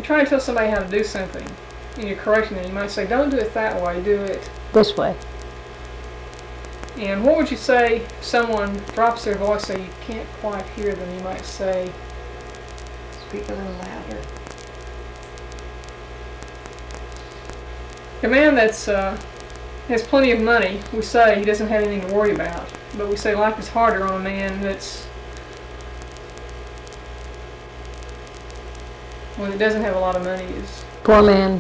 you're trying to tell somebody how to do something, and you're correcting them, you might say, don't do it that way, do it this way. And what would you say if someone drops their voice so you can't quite hear them? You might say, speak a little louder. A man that's has plenty of money, we say he doesn't have anything to worry about. But we say life is harder on a man that's when he doesn't have a lot of money. Is Poor man.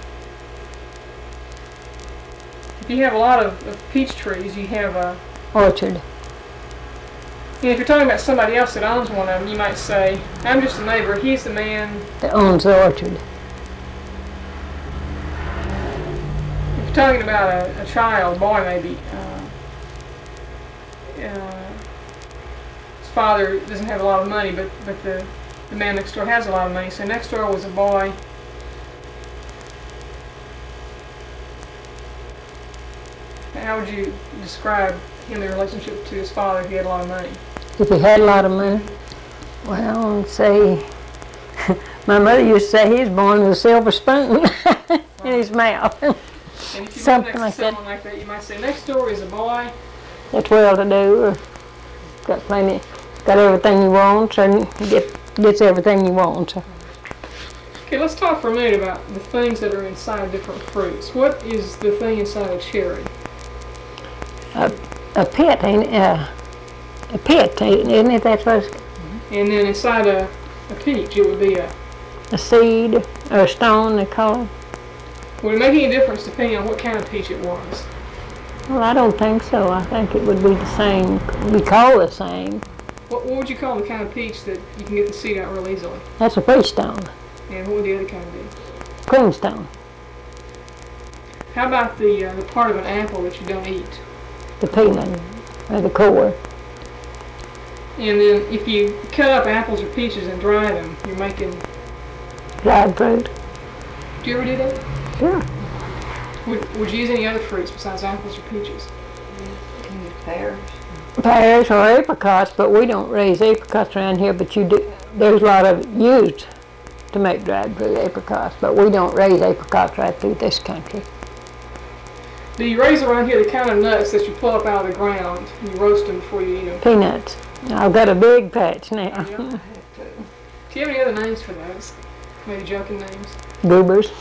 if you have a lot of peach trees, you have a Orchard. if you're talking about somebody else that owns one of them, you might say, I'm just a neighbor, he's the man. That owns the orchard. If you're talking about a child, boy maybe, his father doesn't have a lot of money, but the man next door has a lot of money. So next door was a boy. How would you describe him in relationship to his father if he had a lot of money? If he had a lot of money, well, say, my mother used to say he was born with a silver spoon in his mouth. And if you Something go next to like someone like that, you might say, next door is a boy. That's well to do, or got plenty, got everything he wants, and gets everything he wants. Okay, let's talk for a minute about the things that are inside different fruits. What is the thing inside a cherry? A pit, ain't it? A pit, isn't it? That's what it's, And then inside a peach, it would be a seed or a stone, they call it. would it make any difference depending on what kind of peach it was? Well, I don't think so. I think it would be the same. We call the same. What would you call the kind of peach that you can get the seed out real easily? That's a peach stone, And what would the other kind be? creamstone, How about the part of an apple that you don't eat? the peanut, or the core. And then if you cut up apples or peaches and dry them, you're making... Dried fruit. Do you ever do that? Sure. Would you use any other fruits besides apples or peaches? Pears. Pears or apricots, but we don't raise apricots around here, but you do. There's a lot of used to make dried fruit apricots, but we don't raise apricots right through this country. Do you raise around here the kind of nuts that you pull up out of the ground and you roast them before you eat them? Peanuts. I've got a big patch now. Yeah. Do you have any other names for those? Maybe joking names? Goobers.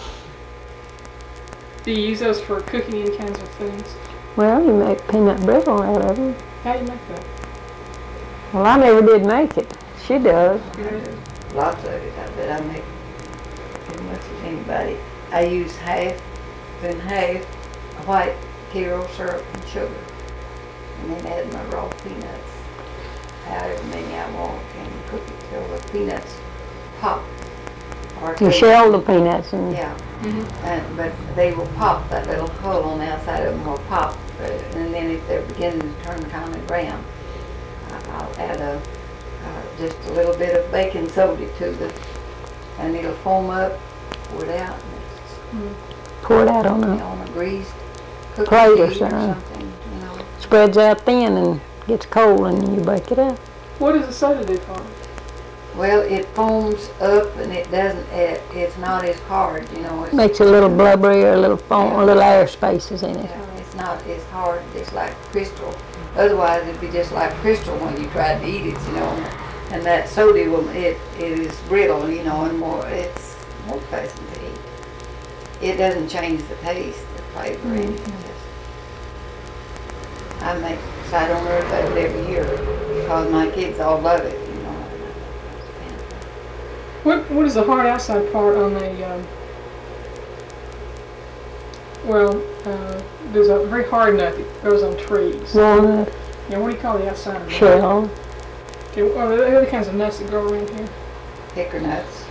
Do you use those for cooking any kinds of things? Well, you make peanut brittle out of them. How do you make that? Well, I never did make it. She does. Lots of it, I bet I make as much as anybody. I use half white Karo syrup and sugar, and then add my raw peanuts, however many I want, and cook it till the peanuts pop. You shell the peanuts and Yeah, but they will pop, that little hole on the outside of them will pop, and then if they're beginning to turn kind of brown, I'll add just a little bit of baking soda to the, and it'll foam up, pour it out, and pour it out it's on on a greased cookie plate or sheet or something. something, you know. Spreads out thin and gets cold, and you bake it up. What does the soda do for it? Well, it foams up and it doesn't, it's not as hard, you know. It's, Makes it a little blubbery or a little foam, a little air spaces in it. it's not as hard, just like crystal. Otherwise, it'd be just like crystal when you tried to eat it, you know. And that soda, it is brittle, you know, and it's more pleasant to eat. It doesn't change the taste, the flavor, anything. I make cider rose of it every year because my kids all love it, you know. What is the hard outside part on a, there's a very hard nut that grows on trees. Walnut, Yeah, what do you call the outside of that? shell, Okay, are there other kinds of nuts that grow around here? Hickory nuts.